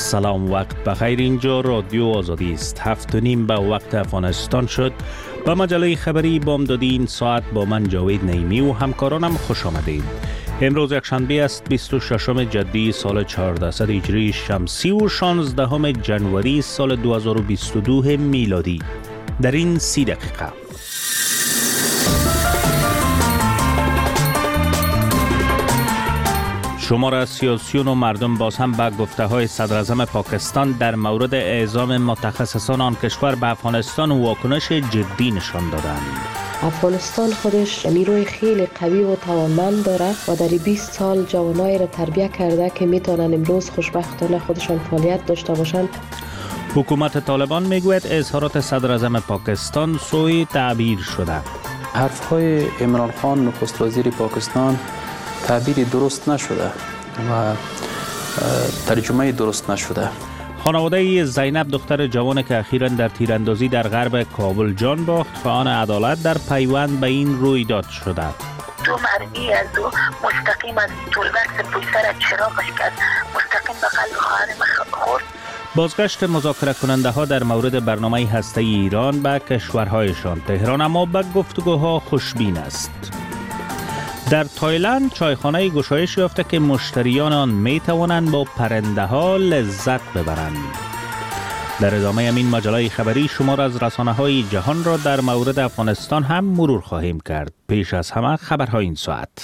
سلام، وقت بخیر. اینجا رادیو آزادی است. 7:30 به وقت افغانستان شد. با مجله خبری بامدادین ساعت با من جاوید نعیمی و همکارانم خوش آمدید. امروز یکشنبه است، 26 جدی سال 1400 هجری شمسی و 16 جنوری سال 2022 میلادی. در این 30 دقیقه شمار از سیاسیون و مردم باز هم به گفته‌های صدراعظم پاکستان در مورد اعزام متخصصان آن کشور به افغانستان واکنش جدی نشان دادند. افغانستان خودش نیروی خیلی قوی و توانمند داره و در 20 سال جوانایی را تربیت کرده که میتونن امروز خوشبختانه خودشان فعالیت داشته باشند. حکومت طالبان میگوید اظهارات صدراعظم پاکستان سوء تعبیر شده. حرف‌های عمران خان نخست وزیر پاکستان تعبیری درست نشده و ترجمه درست نشده. خانواده زینب دختر جوان که اخیراً در تیراندازی در غرب کابل جان باخت، خواهان عدالت در پیوند به این رویداد شده. دو مرمی از دو مستقیم از طولبکس پشت سر چراغش کرد، مستقیم به قلب خواهر خورد. بازگشت مذاکره کننده ها در مورد برنامه هسته ایران به کشورهایشان. تهران اما به گفتگوها خوشبین است. در تایلند چایخانه گشایش یافته که مشتریان آن می توانند با پرنده ها لذت ببرند. در ادامه این مجله خبری شمار از رسانه های جهان را در مورد افغانستان هم مرور خواهیم کرد. پیش از همه خبرهای این ساعت.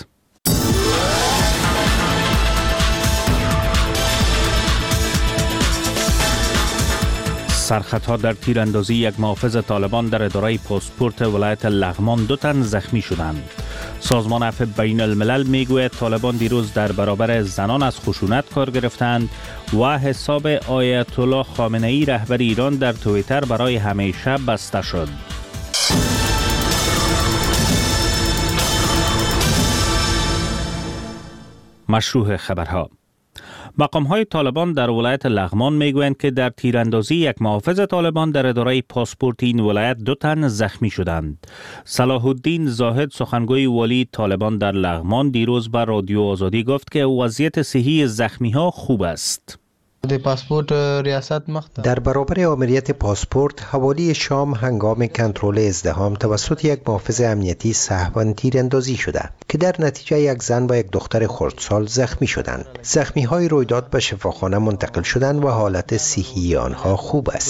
سرخطها در تیراندازی یک محافظ طالبان در اداره پاسپورت ولایت لغمان 2 تن زخمی شدند. سازمان عفو بین الملل میگوید طالبان دیروز در برابر زنان از خشونت کار گرفتند و حساب آیت الله خامنه ای رهبر ایران در توییتر برای همیشه بسته شد. مشروع خبرها. مقام‌های طالبان در ولایت لغمان میگویند که در تیراندازی یک محافظ طالبان در اداره پاسپورت این ولایت 2 تن زخمی شدند. صلاح الدین زاهد سخنگوی والی طالبان در لغمان دیروز به رادیو آزادی گفت که وضعیت صحی زخمی‌ها خوب است. در برابر آمریت پاسپورت حوالی شام هنگام کنترل ازدحام توسط یک محافظ امنیتی سهواً تیراندازی شده که در نتیجه یک زن و یک دختر خردسال زخمی شدند. زخمی‌های رویداد به شفاخانه منتقل شدند و حالت صحی آنها خوب است.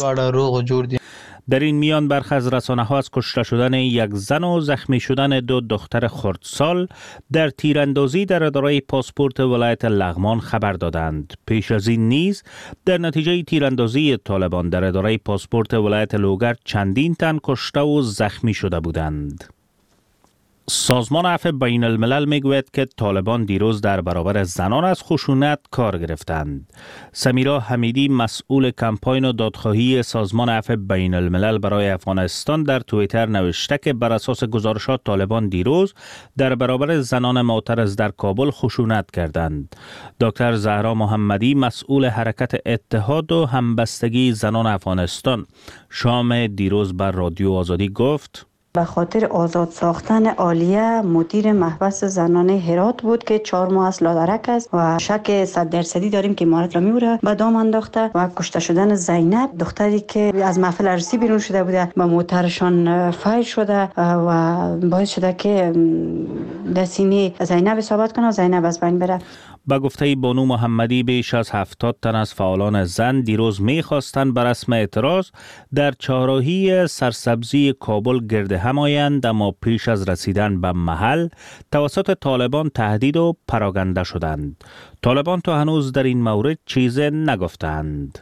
در این میان برخی از رسانه‌ها از کشته شدن یک زن و زخمی شدن 2 دختر خردسال در تیراندازی در اداره پاسپورت ولایت لغمان خبر دادند. پیش از این نیز در نتیجه تیراندازی طالبان در اداره پاسپورت ولایت لوگر چندین تن کشته و زخمی شده بودند. سازمان عفو بین الملل میگوید که طالبان دیروز در برابر زنان از خشونت کار گرفتند. سمیرا حمیدی مسئول کمپاین و دادخواهی سازمان عفو بین الملل برای افغانستان در توییتر نوشته که بر اساس گزارشات طالبان دیروز در برابر زنان معترض در کابل خشونت کردند. دکتر زهرا محمدی مسئول حرکت اتحاد و همبستگی زنان افغانستان شام دیروز بر رادیو آزادی گفت: به خاطر آزاد ساختن عالیه مدیر محبس زنانه هرات بود که 4 ماه از لادرک است و شک 100% داریم که امارت را میوره به دام انداخته و کشته شدن زینب دختری که از محفل عروسی بیرون شده بوده و موترشان فایر شده و باعث شده که دسینه زینب اصابت کنه و زینب از بین بره. با گفته بانو محمدی بیش از 70 تن از فعالان زن دیروز می‌خواستند بر رسم اعتراض در چهارراهی سرسبزی کابل گرد هم آیند، اما پیش از رسیدن به محل توسط طالبان تهدید و پراگنده شدند. طالبان تا هنوز در این مورد چیزی نگفتند.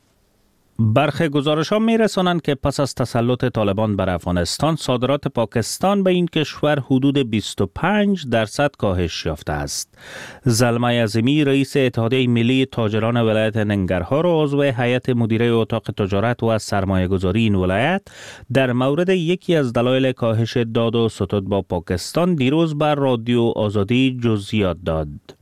برخی گزارش‌ها می‌رسانند که پس از تسلط طالبان بر افغانستان صادرات پاکستان به این کشور حدود 25% کاهش یافته است. زلمه عظیمی رئیس اتحادیه ملی تاجران ولایت ننگرهار و عضو هیئت مدیره اتاق تجارت و سرمایه‌گذاری این ولایت در مورد یکی از دلایل کاهش داد و ستد با پاکستان دیروز بر رادیو آزادی جزئیات داد.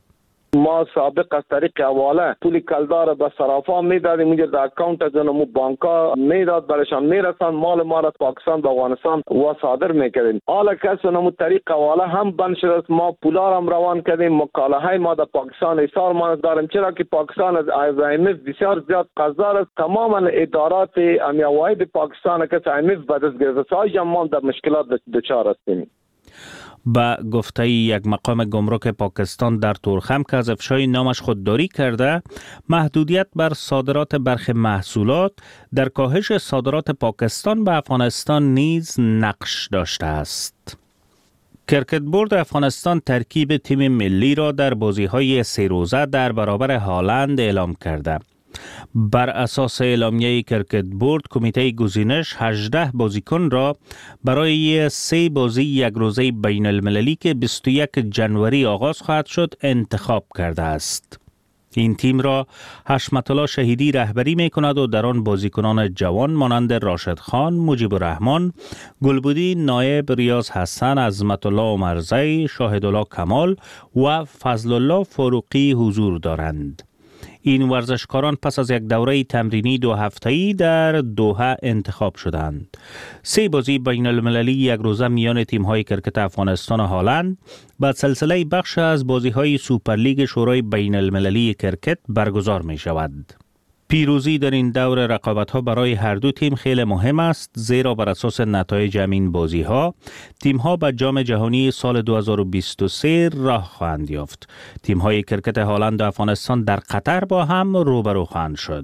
ما سابق از طریق حواله پول کلدار به صرافا میدادیم، اونجا در اکانت از اونمو بانکا میداد، برشان میرسن، مال ما را پاکستان به افغانستان و صادر میکردیم. حالا که اونمو طریق حواله هم بند شده، ما پولا هم روان کردیم، مکالمه ما در پاکستان ایثار ما داریم، چرا که پاکستان از IMF بسیار زیاد قرضدار است. تماما ادارات امیواید پاکستان که IMF به دست گرفته، ما در مشکلات دچار هستیم. با گفته یک مقام گمرک پاکستان در تورخم که از افشای نامش خودداری کرده، محدودیت بر صادرات برخی محصولات در کاهش صادرات پاکستان به افغانستان نیز نقش داشته است. کرکت بورد افغانستان ترکیب تیم ملی را در بازی‌های 3 روزه در برابر هالند اعلام کرده. بر اساس اعلامیه کرکت بورد، کمیته گزینش 18 بازیکن را برای 3 بازی یک روزه بین المللی که 21 جنوری آغاز خواهد شد انتخاب کرده است. این تیم را حشمت الله شهیدی رهبری می کند و در آن بازیکنان جوان مانند راشد خان، مجیب الرحمن، گلبودی نایب، ریاض حسن، عظمت الله عمرزی، شاهد الله کمال و فضل الله فاروقی حضور دارند. این ورزشکاران پس از یک دوره تمرینی 2 هفته‌ای در دوحه انتخاب شدند. 3 بازی بین المللی یک روزه میان تیم‌های کرکت افغانستان و هالند با سلسله بخش از بازی‌های سوپرلیگ شورای بین المللی کرکت برگزار می شود. پیروزی در این دور رقابت‌ها برای هر دو تیم خیلی مهم است، زیرا بر اساس نتایج همین بازی‌ها تیم‌ها به جام جهانی سال 2023 راه خواهند یافت. تیم‌های کرکت هالند و افغانستان در قطر با هم روبرو خواهند شد.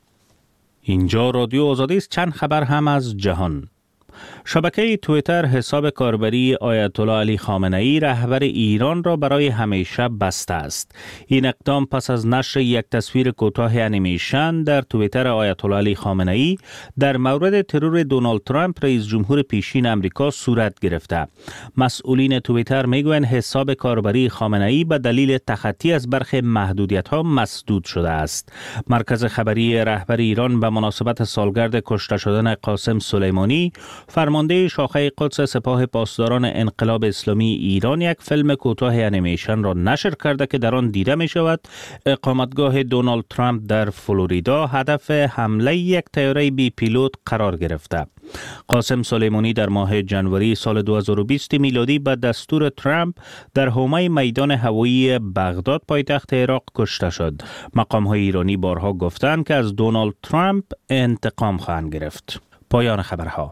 اینجا رادیو آزادی است. چند خبر هم از جهان. شبکه توییتر حساب کاربری آیت الله علی خامنه ای رهبر ایران را برای همیشه بسته است. این اقدام پس از نشر یک تصویر کوتاه انیمیشن در توییتر آیت الله علی خامنه ای در مورد ترور دونالد ترامپ رئیس جمهور پیشین امریکا صورت گرفته. مسئولین توییتر میگویند حساب کاربری خامنه ای به دلیل تخطی از برخی محدودیت‌ها مسدود شده است. مرکز خبری رهبر ایران به مناسبت سالگرد کشته شدن قاسم سلیمانی، فرمانده شاخه قدس سپاه پاسداران انقلاب اسلامی ایران، یک فیلم کوتاه انیمیشن را نشر کرده که در آن دیده می شود اقامتگاه دونالد ترامپ در فلوریدا هدف حمله یک طیاره بی پیلوت قرار گرفته. قاسم سلیمانی در ماه جنوری سال 2020 میلادی به دستور ترامپ در حومه میدان هوایی بغداد پایتخت عراق کشته شد. مقام‌های ایرانی بارها گفتند که از دونالد ترامپ انتقام خواهند گرفت. پایان خبرها.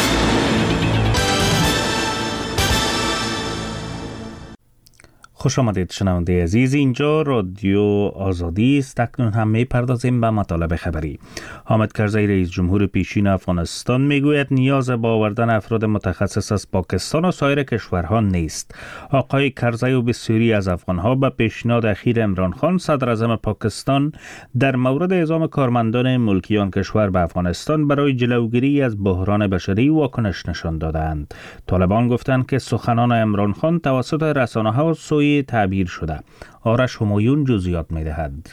خوش آمدید شنونده عزیز، اینجا رادیو آزادی است. اکنون هم می‌پردازیم به مطالب خبری. حامد کرزی رئیس جمهور پیشین افغانستان میگوید نیاز به آوردن افراد متخصص از پاکستان و سایر کشورها نیست. آقای کرزی و بسیاری از افغانها به پیشنهاد اخیر عمران خان صدر اعظم پاکستان در مورد اعزام کارمندان ملکی آن کشور به افغانستان برای جلوگیری از بحران بشری واکنش نشان دادند. طالبان گفتند که سخنان عمران خان توسط رسانه‌ها سوء تعبیر شده. آرش همایون جزئیات می‌دهد.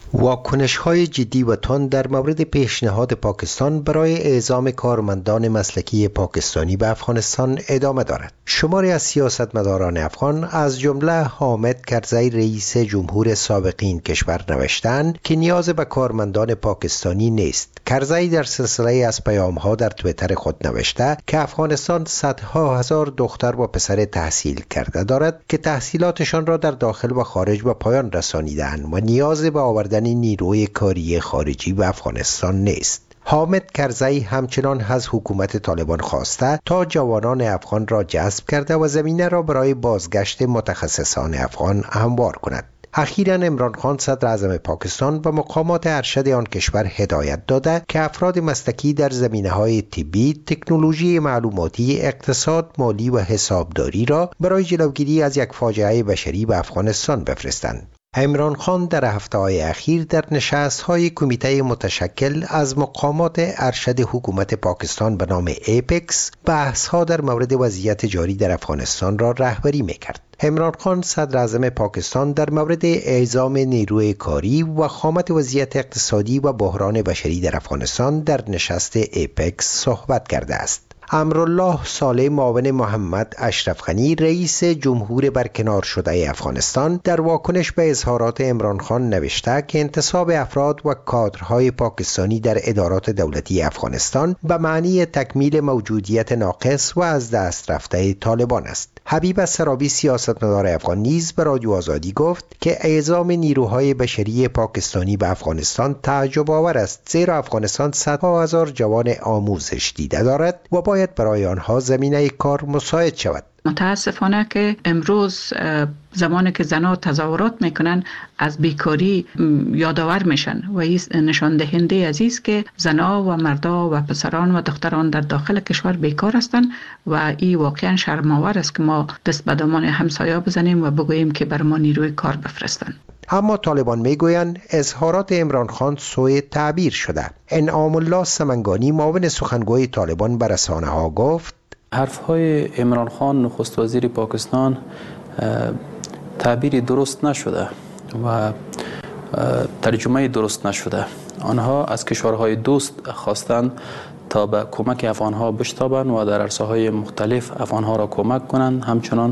واکنش‌های جدی و تند در مورد پیشنهاد پاکستان برای اعزام کارمندان مسلکی پاکستانی به افغانستان ادامه دارد. شماری از سیاستمداران افغان از جمله حامد کرزی رئیس جمهور سابق این کشور نوشتند که نیاز به کارمندان پاکستانی نیست. کرزی در سلسله از پیام‌ها در توییتر خود نوشته که افغانستان صدها هزار دختر و پسر تحصیل کرده دارد که تحصیلاتشان را در داخل و خارج به پایان رسانیدند و نیاز به آوردن نیروی کاری خارجی به افغانستان نیست. حامد کرزی همچنان از حکومت طالبان خواسته تا جوانان افغان را جذب کرده و زمینه را برای بازگشت متخصصان افغان هموار کند. اخیراً عمران خان صدر اعظم پاکستان و مقامات ارشد آن کشور هدایت داده که افراد مسلکی در زمینه‌های طبی، تکنولوژی معلوماتی، اقتصاد، مالی و حسابداری را برای جلوگیری از یک فاجعه بشری به افغانستان بفرستند. عمران خان در هفته‌های اخیر در نشست‌های کمیته متشکل از مقامات ارشد حکومت پاکستان به نام ایپکس بحث‌ها در مورد وضعیت جاری در افغانستان را رهبری می‌کرد. عمران خان صدر اعظم پاکستان در مورد اعزام نیروی کاری و خامت وضعیت اقتصادی و بحران بشری در افغانستان در نشست ایپکس صحبت کرده است. امرالله صالح معاون محمد اشرف غنی رئیس جمهور برکنار شده افغانستان در واکنش به اظهارات عمران خان نوشته که انتصاب افراد و کادرهای پاکستانی در ادارات دولتی افغانستان به معنی تکمیل موجودیت ناقص و از دست رفته طالبان است. حبیب السرابی سیاستمدار افغان نیز به رادیو آزادی گفت که اعزام نیروهای بشری پاکستانی به افغانستان تعجب آور است، زیرا افغانستان صدها هزار جوان آموزش دیده دارد و باید برای آنها زمینه کار مساعد شود. متاسفانه که امروز زمانی که زنها تظاهرات میکنن از بیکاری یادآور میشن و این نشان دهنده عزیز که زنها و مردا و پسران و دختران در داخل کشور بیکار هستند و این واقعا شرم‌آور است که ما دست به دامان همسایه بزنیم و بگوییم که بر ما نیروی کار بفرستند. اما طالبان میگویند اظهارات عمران خان سوء تعبیر شده. انعام الله سمنگانی معاون سخنگوی طالبان به رسانه‌ها گفت حرف‌های عمران خان نخست وزیر پاکستان تعبیری درست نشده و ترجمه درست نشده. آنها از کشورهای دوست خواستند تا به کمک افغانها بشتابند و در عرصه‌های مختلف افغانها را کمک کنند. همچنان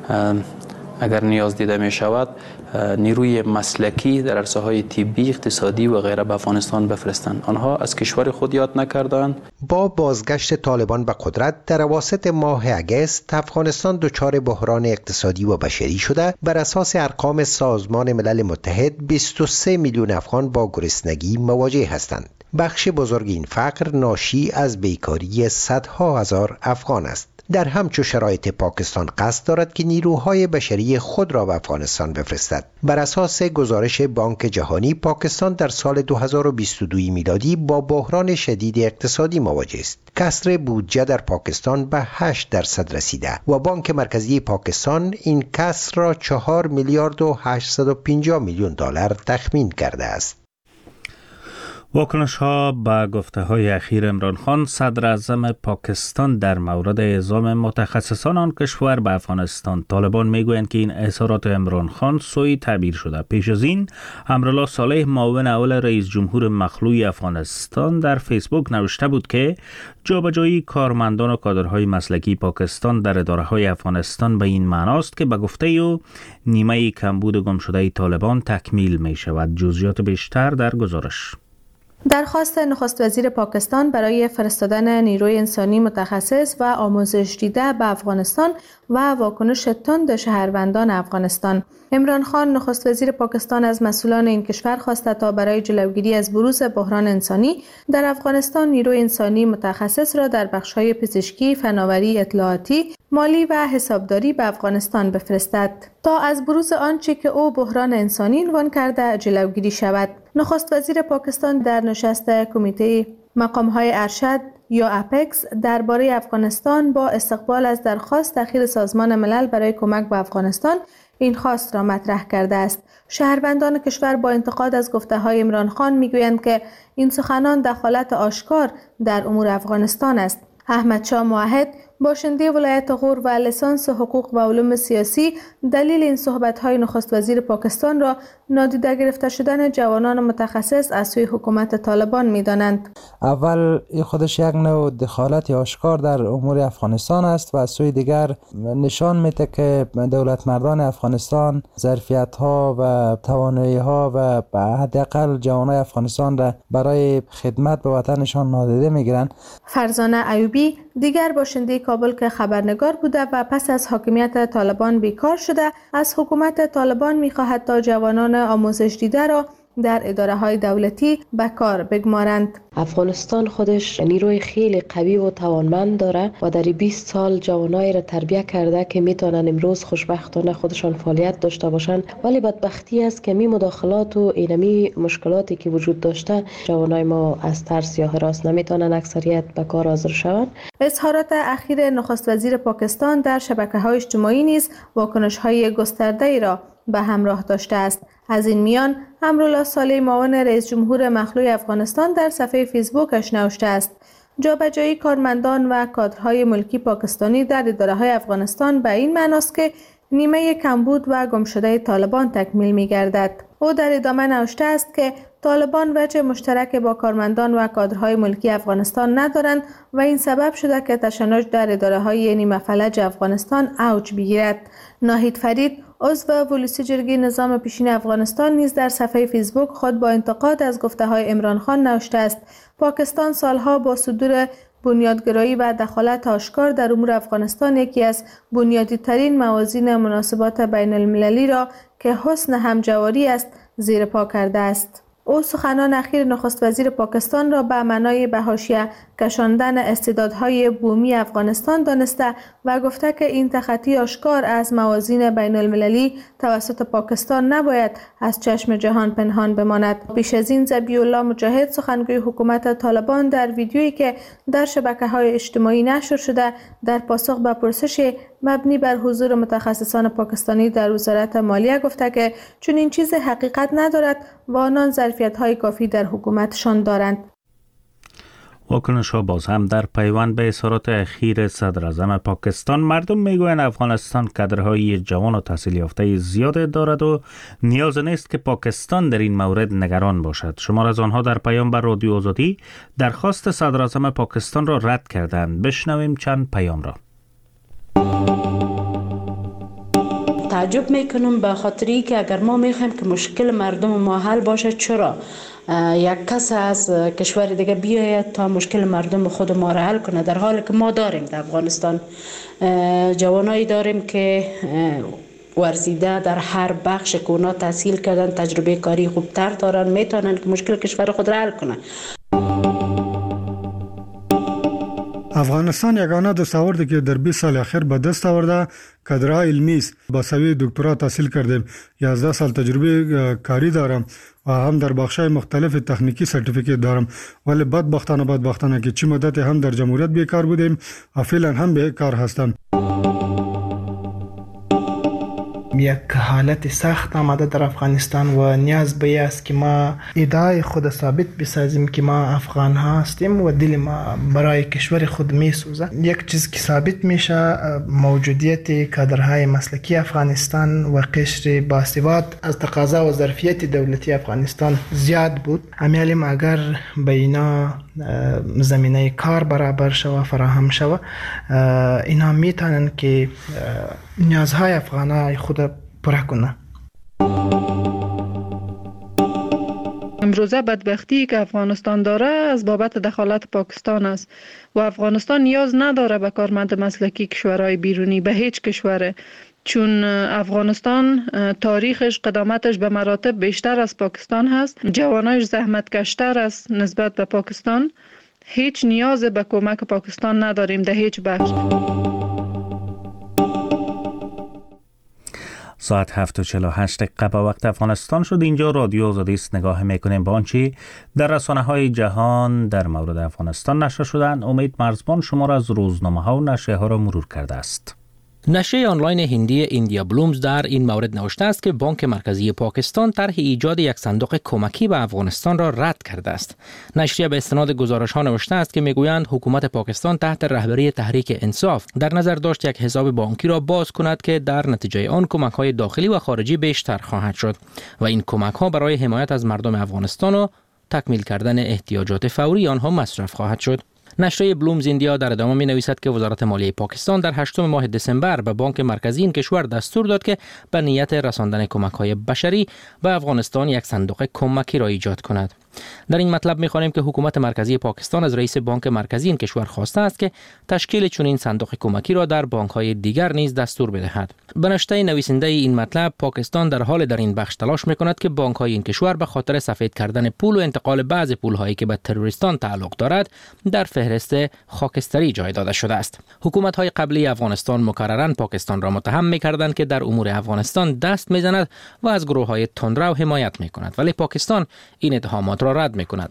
اگر نیاز دیده می شود نیروی مسلکی در عرصه‌های طبی، اقتصادی و غیره به افغانستان بفرستند. آنها از کشور خود یاد نکردند. با بازگشت طالبان به قدرت در اواسط ماه اگست افغانستان دچار بحران اقتصادی و بشری شده. بر اساس ارقام سازمان ملل متحد 23 میلیون افغان با گرسنگی مواجه هستند. بخش بزرگ این فقر ناشی از بیکاری صدها هزار افغان است. در همچو شرایط پاکستان قصد دارد که نیروهای بشری خود را به افغانستان بفرستد. بر اساس گزارش بانک جهانی پاکستان در سال 2022 میلادی با بحران شدید اقتصادی مواجه است. کسر بودجه در پاکستان به 8% رسیده و بانک مرکزی پاکستان این کسر را 4 میلیارد و 850 میلیون دلار تخمین کرده است. واکنش ها به گفته های اخیر عمران خان صدر اعظم پاکستان در مورد اعزام متخصصان آن کشور به افغانستان. طالبان میگویند که این اظهارات عمران خان سوء تعبیر شده. پیش از این امرالله صالح معاون اول رئیس جمهور مخلوع افغانستان در فیسبوک نوشته بود که جابجایی کارمندان و کادرهای مسلکی پاکستان در اداره‌های افغانستان به این معناست که به گفته او نیمه کمبود گم شده طالبان تکمیل می شود. جزئیات بیشتر در گزارش. درخواست نخست وزیر پاکستان برای فرستادن نیروی انسانی متخصص و آموزش دیده به افغانستان و واکنش تند شهروندان افغانستان. عمران خان نخست وزیر پاکستان از مسئولان این کشور خواسته تا برای جلوگیری از بروز بحران انسانی در افغانستان نیروی انسانی متخصص را در بخش‌های پزشکی، فناوری، اطلاعاتی، مالی و حسابداری به افغانستان بفرستد تا از بروز آنچه که او بحران انسانی عنوان کرده جلوگیری شود. نخست وزیر پاکستان در نشست کمیته مقام‌های ارشد یا اپکس درباره افغانستان با استقبال از درخواست تأخیر سازمان ملل برای کمک به افغانستان این خواست را مطرح کرده است. شهروندان کشور با انتقاد از گفته‌های عمران خان میگویند که این سخنان دخالت آشکار در امور افغانستان است. احمد شاه موحد باشنده ولایت غور و لیسانس حقوق و علوم سیاسی دلیل این صحبت‌های نخست وزیر پاکستان را نادیده گرفته شدن جوانان متخصص از سوی حکومت طالبان می‌دانند. اول خودش یک نوع دخالت آشکار در امور افغانستان است و از سوی دیگر نشان میده که دولت مردان افغانستان ظرفیت‌ها و توانایی‌ها و به حداقل جوانان افغانستان را برای خدمت به وطنشان نادیده می‌گیرند. فرزانه ایوبی دیگر باشنده کابل که خبرنگار بوده و پس از حاکمیت طالبان بیکار شده از حکومت طالبان می‌خواهد تا جوانان آموزش دیده را در اداره‌های دولتی به کار بگمارند. افغانستان خودش نیروی خیلی قوی و توانمند داره و در 20 سال جوانایی را تربیت کرده که میتونن امروز خوشبختانه خودشان فعالیت داشته باشند، ولی بدبختی است که می مداخلات و اینمی مشکلاتی که وجود داشته جوانای ما از ترس یا هراس نمیتونن اکثریت به کار حاضر شوند. اظهارات اخیر نخست وزیر پاکستان در شبکه‌های اجتماعی نیز واکنش‌های گسترده‌ای را به همراه داشته است. از این میان امرالله صالح معاون رئیس جمهور مخلوع افغانستان در صفحه فیسبوکش نوشته است جابجایی کارمندان و کادرهای ملکی پاکستانی در اداره‌های افغانستان به این معناست که نیمه کمبود و گمشده طالبان تکمیل می‌گردد. او در ادامه نوشته است که طالبان وجه مشترک با کارمندان و کادرهای ملکی افغانستان ندارند و این سبب شده که تشنج در اداره‌های نیمه فلج افغانستان اوج بگیرد. ناهید فرید، عضو ولوسی جرگه نظام پیشین افغانستان، نیز در صفحه فیسبوک خود با انتقاد از گفته‌های عمران خان نوشته است: پاکستان سالها با صدور بنیادگرایی و دخالت آشکار در امور افغانستان یکی از بنیادی ترین موازین مناسبات بین المللی را که حسن همجواری است زیر پا کرده است. او سخنان اخیر نخست وزیر پاکستان را به معنای به حاشیه کشاندن استعدادهای بومی افغانستان دانسته و گفته که این تخطی آشکار از موازین بین المللی توسط پاکستان نباید از چشم جهان پنهان بماند. پیش از این ذبیح الله مجاهد، سخنگوی حکومت طالبان، در ویدیویی که در شبکه‌های اجتماعی نشر شده در پاسخ به پرسش مبنی بر حضور متخصصان پاکستانی در وزارت مالیه گفته که چون این چیز حقیقت ندارد و آنان ظرفیت‌های کافی در حکومتشان دارند. واکنش ها باز هم در پیوند به اظهارات اخیر صدر اعظم پاکستان. مردم میگویند افغانستان کادرهای جوان و تحصیل یافته زیاد دارد و نیاز نیست که پاکستان در این مورد نگران باشد. شمار از آنها در پیام بر رادیو آزادی درخواست صدر اعظم پاکستان را رد کردند. بشنویم چند پیام را. تعجب میکنم به خاطری که اگر ما میخوایم که مشکل مردم ما حل باشه، چرا یک کس از کشور دیگه بیاید تا مشکل مردم خود ما را حل کنه، در حالی که ما داریم در افغانستان جوانایی داریم که ورزیده در هر بخش که اونا تحصیل کردن، تجربه کاری خوبتر دارن، میتونن که مشکل کشور خود را حل کنه. افغانستان یگانه دستاوردی که در 20 سال اخیر به دست آورده کادرهای علمی است. با سویه دکترا تحصیل کردیم، 11 سال تجربه کاری دارم و هم در بخش‌های مختلف تکنیکی سرتیفیکیت دارم، ولی بدبختانه که چی مدت هم در جمهوریت بیکار بودیم و فعلا هم بیکار هستم. یک حالت سخت آمده در افغانستان و نیاز به است که ما ادعای خود ثابت بسازیم که ما افغان ها هستیم و دل ما برای کشور خود می سوزه. یک چیز که ثابت میشه موجودیت کادرهای مسلکی افغانستان و قشر باسواد از تقاضا و ظرفیت دولتی افغانستان زیاد بود. امیالیم اگر به اینا زمینه کار برابر شوه، فراهم شوه، اینا میتونن که نیازهای افغانای خود پره کنه. امروزه بدبختی که افغانستان داره از بابت دخالت پاکستان است و افغانستان نیاز نداره به کارمند مسلکی کشورهای بیرونی، به هیچ کشوره، چون افغانستان تاریخش، قدامتش به مراتب بیشتر از پاکستان هست، جوانایش زحمتکشتر است نسبت به پاکستان. هیچ نیاز به کمک پاکستان نداریم در هیچ بخش. ساعت 7:48 به وقت افغانستان شد. اینجا رادیو آزادی است. نگاه میکنیم به آنچه در رسانه‌های جهان در مورد افغانستان نشر شدند. امید مرزبان شما را از روزنامه‌ها و نشریه‌ها را مرور کرده است. نشریه آنلاین هندی ایندیا بلومز در این مورد نوشته است که بانک مرکزی پاکستان طرح ایجاد یک صندوق کمکی به افغانستان را رد کرده است. نشریه به استناد گزارش‌ها نوشته است که میگویند حکومت پاکستان تحت رهبری تحریک انصاف در نظر داشت یک حساب بانکی را باز کند که در نتیجه آن کمک‌های داخلی و خارجی بیشتر خواهد شد و این کمک‌ها برای حمایت از مردم افغانستان و تکمیل کردن احتیاجات فوری آنها مصرف خواهد شد. نشریه بلومز ایندیا در ادامه می نویسد که وزارت مالیه پاکستان در 8 ماه دسامبر به بانک مرکزی این کشور دستور داد که به نیت رساندن کمک‌های بشری به افغانستان یک صندوق کمکی را ایجاد کند. در این مطلب می‌خوانیم که حکومت مرکزی پاکستان از رئیس بانک مرکزی این کشور خواسته است که تشکیل چنین صندوق کمکی را در بانک‌های دیگر نیز دستور بدهد. به نشته نویسنده این مطلب، پاکستان در حال در این بخش تلاش می‌کند که بانک‌های این کشور به خاطر سفید کردن پول و انتقال بعضی پول‌هایی که به تروریستان تعلق دارد در فهرست خاکستری جای داده شده است. حکومت‌های قبلی افغانستان مکرراً پاکستان را متهم می‌کردند که در امور افغانستان دست می‌زند و از گروه‌های تندرو حمایت می‌کند، ولی پاکستان این اتهامات را رد می‌کند.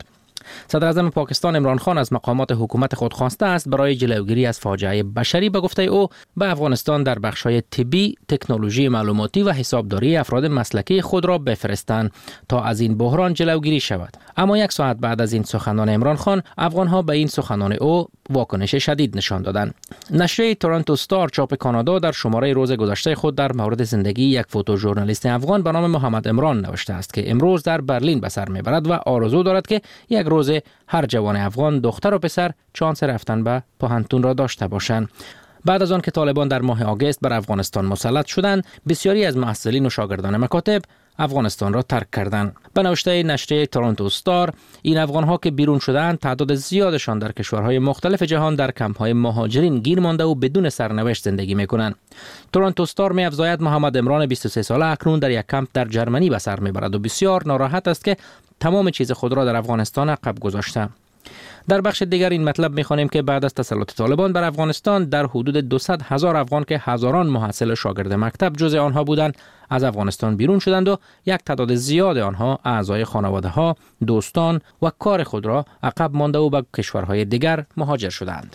صدر اعظم پاکستان عمران خان از مقامات حکومت خود خواسته است برای جلوگیری از فاجعه بشری به گفته او به افغانستان در بخش‌های طبی، تکنولوژی معلوماتی و حسابداری افراد مسلکی خود را بفرستند تا از این بحران جلوگیری شود. اما یک ساعت بعد از این سخنان عمران خان، افغان‌ها به این سخنان او واکنش شدید نشان دادند. نشریه تورنتو استار چاپ کانادا در شماره روز گذشته خود در مورد زندگی یک فوتوژورنالیست افغان به نام محمد عمران نوشته است که امروز در برلین به سر میبرد و آرزو دارد که یک روز هر جوان افغان، دختر و پسر، چانس رفتن به پوهنتون را داشته باشند. بعد از آن که طالبان در ماه آگوست بر افغانستان مسلط شدند، بسیاری از محصلین و شاگردان مکاتب افغانستان را ترک کردند. به نوشته نشریه تورنتو استار، این افغان‌ها که بیرون شدند، تعداد زیادشان در کشورهای مختلف جهان در کمپ‌های مهاجرین گیر مانده و بدون سرنوشت زندگی می‌کنند. تورنتو استار می‌افزاید محمد عمران 23 ساله اکنون در یک کمپ در جرمنی به سر می‌برد و بسیار ناراحت است که تمام چیز خود را در افغانستان عقب گذاشته. در بخش دیگر این مطلب می‌خوانیم که بعد از تسلط طالبان بر افغانستان، در حدود 200,000 افغان که هزاران محصل شاگرد مکتب جزء آنها بودند از افغانستان بیرون شدند و یک تعداد زیاد آنها اعضای خانواده‌ها، دوستان و کار خود را عقب مانده و به کشورهای دیگر مهاجر شدند.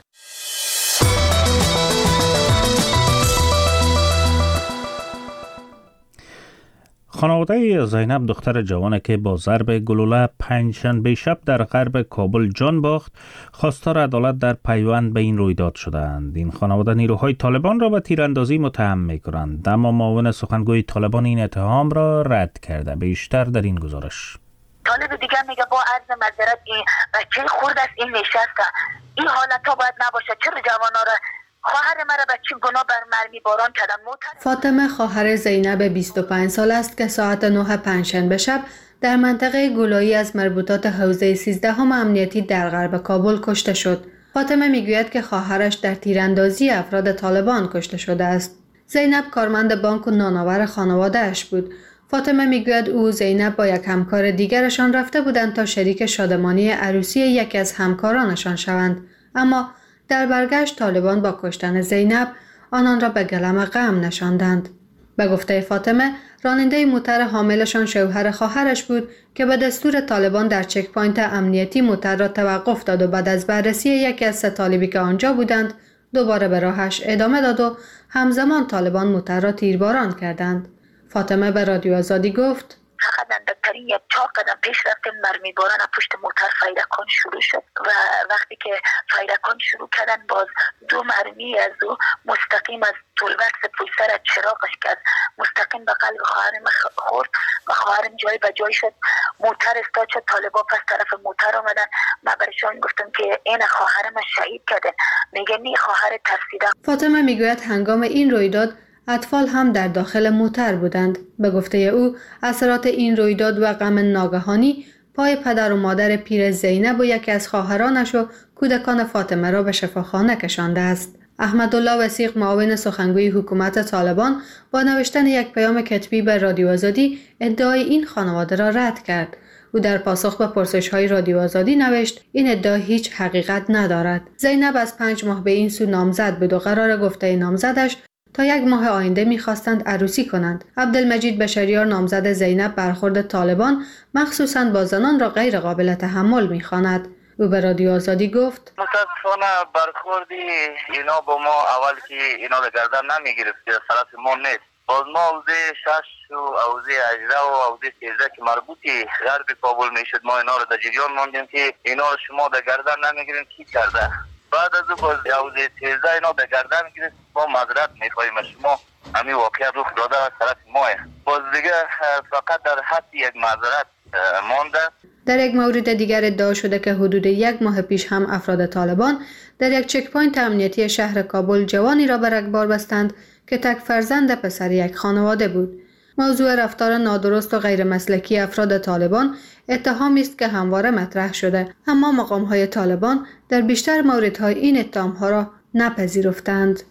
خانواده زینب، دختر جوانی که با ضرب گلوله پنجشنبه شب در غرب کابل جان باخت، خواستار عدالت در پیوند به این رویداد شدند. این خانواده نیروهای طالبان را به تیراندازی متهم می‌کنند، اما معاون سخنگوی طالبان این اتهام را رد کرده. بیشتر در این گزارش. طالب دیگه میگه با عرض معذرت این بچه خورد است، این نشسته، این حالت ها باید نباشه، چرا جوانا را خواهر مرا به چه گناه بر مرمی باران کردن. فاطمه خواهر زینب 25 سال است که ساعت 9 پنجشنبه شب در منطقه گلایی از مربوطات حوزه 13 امنیتی در غرب کابل کشته شد. فاطمه میگوید که خواهرش در تیراندازی افراد طالبان کشته شده است. زینب کارمند بانک و نانآور خانواده‌اش بود. فاطمه میگوید او زینب با یک همکار دیگرشان رفته بودند تا شریک شادمانی عروسی یکی از همکارانشان شوند، اما در برگشت طالبان با کشتن زینب آنان را به گلم غم نشاندند. به گفته فاطمه، راننده موتر حاملشان شوهر خواهرش بود که به دستور طالبان در چک پوینت امنیتی موتر را توقف داد و بعد از بررسی یکی از 3 طالبی که آنجا بودند دوباره به راهش ادامه داد و همزمان طالبان موتر را تیرباران کردند. فاطمه به رادیو آزادی گفت: فقط اندکترین یک 4 قدم پیش رفتیم، مرمی باران پشت موتر فیرکان شروع شد و وقتی که فیرکان شروع کردن باز 2 مرمی از او مستقیم از طولبکس پشت سر چراغش کرد، مستقیم به قلب خواهرم خورد و خواهرم جای به جای شد. موتر استاد شد، طالبا پس طرف موتر آمدن. من برشان گفتم که این خواهرم شهید کرده، میگه نی خواهر ترسیده. فاطمه میگوید هنگام این رویداد اطفال هم در داخل موتر بودند. به گفته او اثرات این رویداد و غم ناگهانی پای پدر و مادر پیر زینب و یکی از خواهرانش و کودکان فاطمه را به شفاخانه کشانده است. احمدالله وثیق، معاون سخنگوی حکومت طالبان، با نوشتن یک پیام کتبی به رادیو آزادی ادعای این خانواده را رد کرد. او در پاسخ به پرسش‌های رادیو آزادی نوشت: این ادعا هیچ حقیقت ندارد. زینب از 5 ماه به این سو نامزد بود و قرار گفته نامزدش تا 1 ماه آینده می‌خواستند عروسی کنند. عبدالمجید بشریار، نامزد زینب، برخورد طالبان مخصوصاً با زنان را غیر قابل تحمل می‌خواند. او به رادیو آزادی گفت: متاسفانه برخوردی اینا با ما اول که اینا رو گردن نمی‌گرفت، طرف ما نیست. باز ما حوزه 6 و حوزه 18 و حوزه 13 که مربوطی غرب کابل میشد، ما اینا رو در جریان ماندیم که اینا رو شما در گردن نمی‌گیرین، کی کرده؟ بعد از باز حوزه 13 اینا به گردن گرفت، ما معذرت میخواهیم شما، همین واقعیت رخ داده از طرف ماه. باز دیگه فقط در حد یک معذرت مانده. در یک مورد دیگر ادعا شده که حدود 1 ماه پیش هم افراد طالبان در یک چک پوینت امنیتی شهر کابل جوانی را به رگبار بستند که تک فرزند پسر یک خانواده بود. موضوع رفتار نادرست و غیر مسلکی افراد طالبان اتهامی است که همواره مطرح شده، اما مقام‌های طالبان در بیشتر موردها این اتهام‌ها را نپذیرفتند.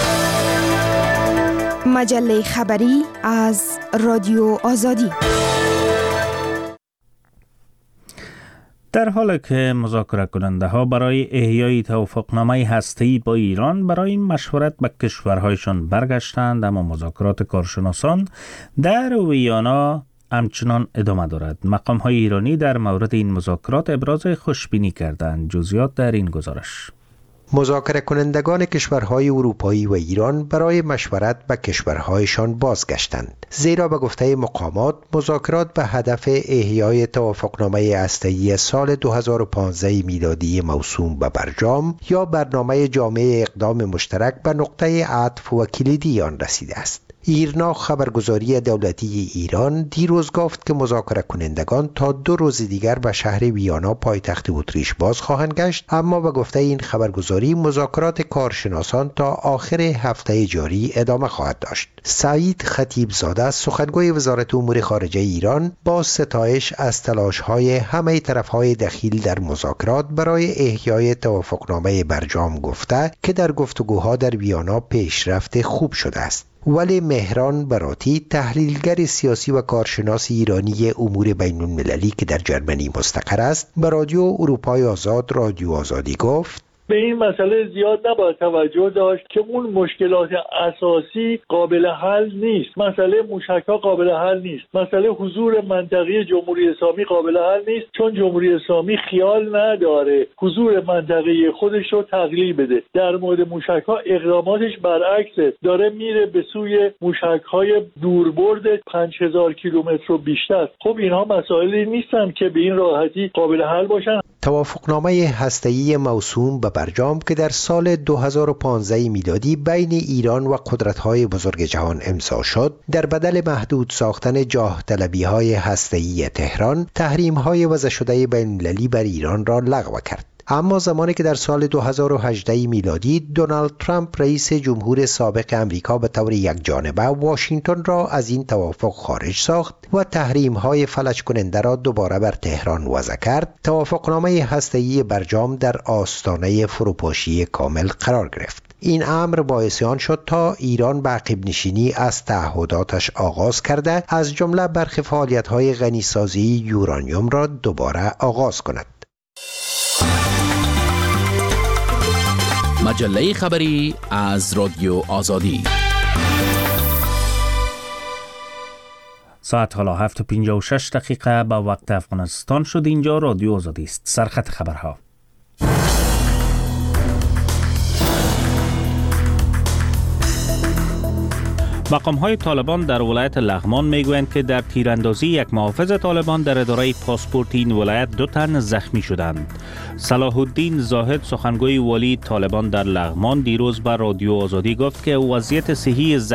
مجله خبری از رادیو آزادی. در حالی که مذاکره کننده ها برای احیای توافقنامه هسته‌ای با ایران برای مشورت به کشورهایشان برگشتند، اما مذاکرات کارشناسان در ویانا همچنان ادامه دارد. مقام‌های ایرانی در مورد این مذاکرات ابراز خوشبینی کردند. جزئیات در این گزارش. مذاکره کنندگان کشورهای اروپایی و ایران برای مشورت به کشورهایشان بازگشتند، زیرا به گفته مقامات مذاکرات به هدف احیای توافقنامه هسته‌ای سال 2015 میلادی موسوم به برجام یا برنامه جامع اقدام مشترک به نقطه عطف و کلیدی آن رسیده است. ایرنا خبرگزاری دولتی ایران دیروز گفت که مذاکره کنندگان تا 2 روز دیگر به شهر ویانا پایتخت اتریش باز خواهند گشت، اما به گفته این خبرگزاری مذاکرات کارشناسان تا آخر هفته جاری ادامه خواهد داشت. سعید خطیبزاده سخنگوی وزارت امور خارجه ایران با ستایش از تلاش‌های همه طرف‌های دخیل در مذاکرات برای احیای توافقنامه برجام گفته که در گفتگوها در ویانا پیشرفت خوب شده است. ولی مهران براتی تحلیلگر سیاسی و کارشناس ایرانی امور بین المللی که در جرمنی مستقر است به رادیو اروپای آزاد رادیو آزادی گفت به این مسئله زیاد نباید توجه داشت که اون مشکلات اساسی قابل حل نیست. مسئله موشک‌ها قابل حل نیست. مسئله حضور منطقی جمهوری اسلامی قابل حل نیست، چون جمهوری اسلامی خیال نداره حضور منطقی خودش رو تقلیل بده. در مورد موشک‌ها اقداماتش برعکسه، داره میره به سوی موشک‌های دوربرد 5000 کیلومتر و بیشتر. خب اینها مسائلی نیستن که به این راحتی قابل حل باشن. توافقنامه هسته‌ای موسوم به برجام که در سال 2015 میلادی بین ایران و قدرت‌های بزرگ جهان امضا شد، در بدل محدود ساختن جاه طلبی‌های هسته‌ای تهران، تحریم‌های وضع شده بین‌المللی بر ایران را لغو کرد. اما زمانی که در سال 2018 میلادی دونالد ترامپ رئیس جمهور سابق امریکا به طور یکجانبه واشنگتن را از این توافق خارج ساخت و تحریم‌های فلج کننده را دوباره بر تهران وضع کرد، توافقنامه هسته‌ای برجام در آستانه فروپاشی کامل قرار گرفت. این امر باعث آن شد تا ایران به عقب نشینی از تعهداتش آغاز کرده، از جمله برخی فعالیت‌های غنیسازی یورانیوم را دوباره آغاز کند. مجله خبری از رادیو آزادی. ساعت حالا 7:56 به وقت افغانستان شد. اینجا رادیو آزادی است. سرخط خبرها. مقام‌های طالبان در ولایت لغمان میگویند که در تیراندازی یک محافظ طالبان در اداره پاسپورت این ولایت 2 تن زخمی شدند. صلاح الدین زاهد سخنگوی والی طالبان در لغمان دیروز به رادیو آزادی گفت که وضعیت صحی